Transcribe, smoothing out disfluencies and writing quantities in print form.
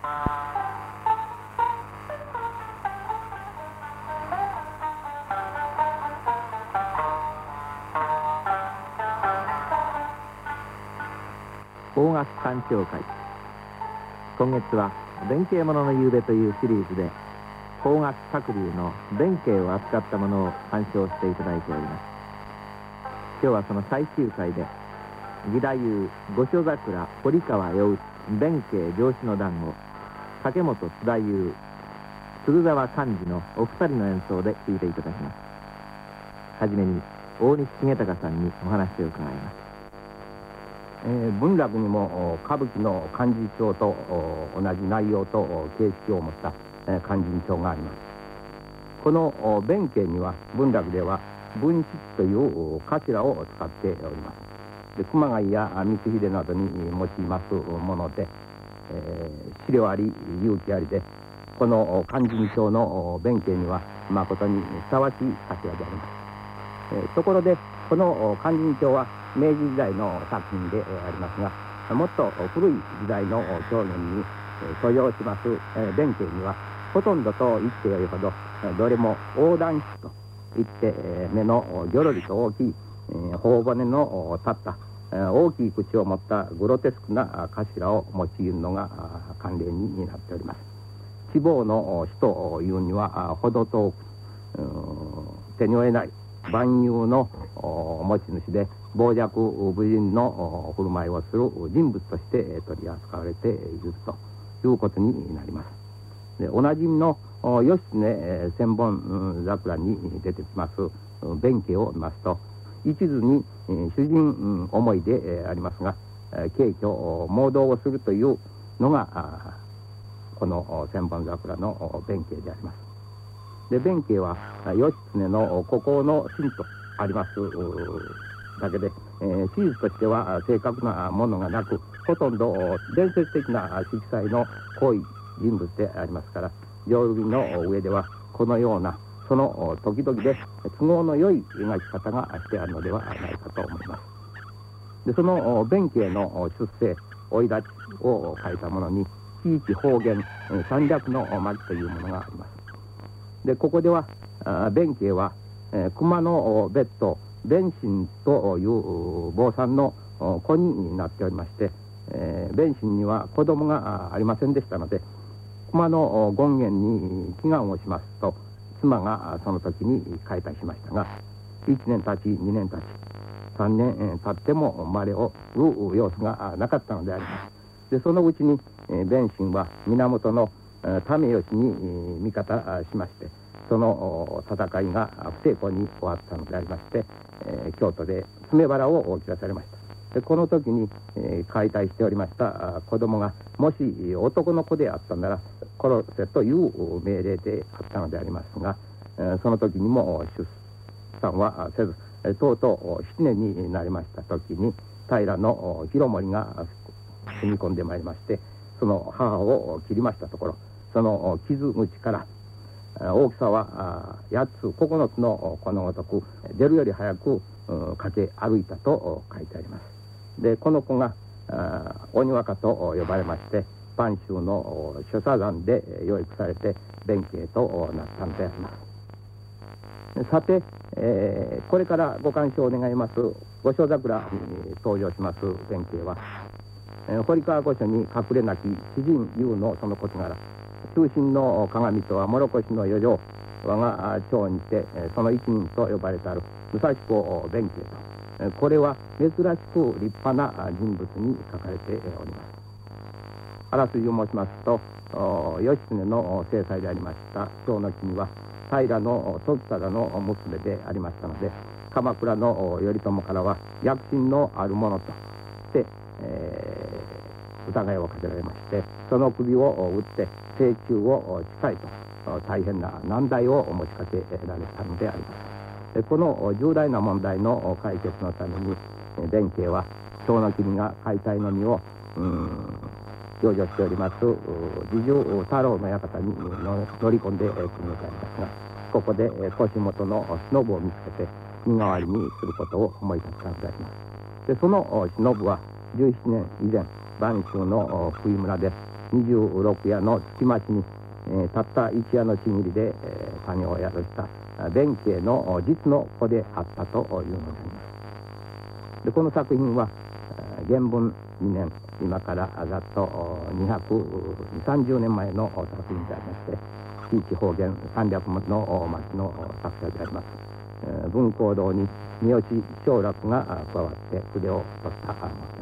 邦楽鑑賞会。今月は弁慶物の夕べというシリーズで邦楽各流の弁慶を扱ったものを鑑賞していただいております。今日はその最終回で義太夫五所桜堀川陽内弁慶上司の団子竹本津太夫鶴沢寛治のお二人の演奏で聴いていただきます。はじめに大西重隆さんにお話を伺います。 文楽にも歌舞伎の勧進帳と同じ内容と形式を持った勧進帳があります。この弁慶には文楽では文七という頭を使っております。で熊谷や光秀などに用いますもので、資料あり勇気ありで、この勧進帳の弁慶には誠にふさわしい頭であります。ところでこの勧進帳は明治時代の作品でありますが、もっと古い時代の狂言に登場します弁慶にはほとんどと言ってよいほどどれも横断筆といって目のぎょろりと大きい頬骨の立った大きい口を持ったグロテスクな頭を用いるのが慣例になっております。地方の死というには程遠く手に負えない万有の持ち主で傍若無人の振る舞いをする人物として取り扱われているということになります。でおなじみの義経千本桜に出てきます弁慶を見ますと、一途に主人思いでありますが、軽挙盲導をするというのがこの千本桜の弁慶であります。で弁慶は義経の孤高の臣とありますだけで、史実としては正確なものがなく、ほとんど伝説的な色彩の濃い人物でありますから、浄瑠璃の上ではこのようなその時々で都合の良い描き方がしてあるのではないかと思います。でその弁慶の出世生い立ちを書いたものに地域方言三略の巻というものがあります。でここでは弁慶は熊の別途弁心という坊さんの子になっておりまして、弁心には子供がありませんでしたので、熊の権限に祈願をしますと妻がその時に解体しましたが、1年経ち2年経ち3年経っても生まれをる様子がなかったのであります。でそのうちに弁心は源の為義に味方しまして、その戦いが不成功に終わったのでありまして、京都で詰め腹を切らされました。でこの時に、解体しておりました子供がもし男の子であったなら殺せという命令であったのでありますが、その時にも出産はせず、とうとう7年になりました時に平広盛が踏み込んでまいりまして、その母を切りましたところ、その傷口から大きさは8つ9つのこのごとく出るより早く駆け歩いたと書いてあります。でこの子が鬼若と呼ばれまして、播州の諸佐山で養育されて弁慶となったのであります。さて、これからご鑑賞願います五所桜に登場します弁慶は、堀川御所に隠れなき詩人有のその事柄、中心の鏡とは諸越の余剰、我が町にてその一人と呼ばれてある武蔵公弁慶と、これは珍しく立派な人物に書かれております。あらすじを申しますと、義経の正妻でありました長の君は平時忠の娘でありましたので、鎌倉の頼朝からは躍進のあるものとして、疑いをかけられまして、その首を打って請求をしたいと大変な難題を持ちかけられたのであります。この重大な問題の解決のために弁慶は長の君が解体の身を養生しております侍従太郎の館に乗り込んでくるのでありますが、ここで腰元の忍を見つけて身代わりにすることを思い立ったのであります。でその忍は17年以前播州の福井村で 26夜の月町に、たった一夜のちぎりで、谷を宿した弁慶の実の子であったというのであります。でこの作品は元文2年今からざっと230年前の作品でありまして地域方言300文の町の作者であります。文講堂に三好正楽が加わって筆を取ったものです。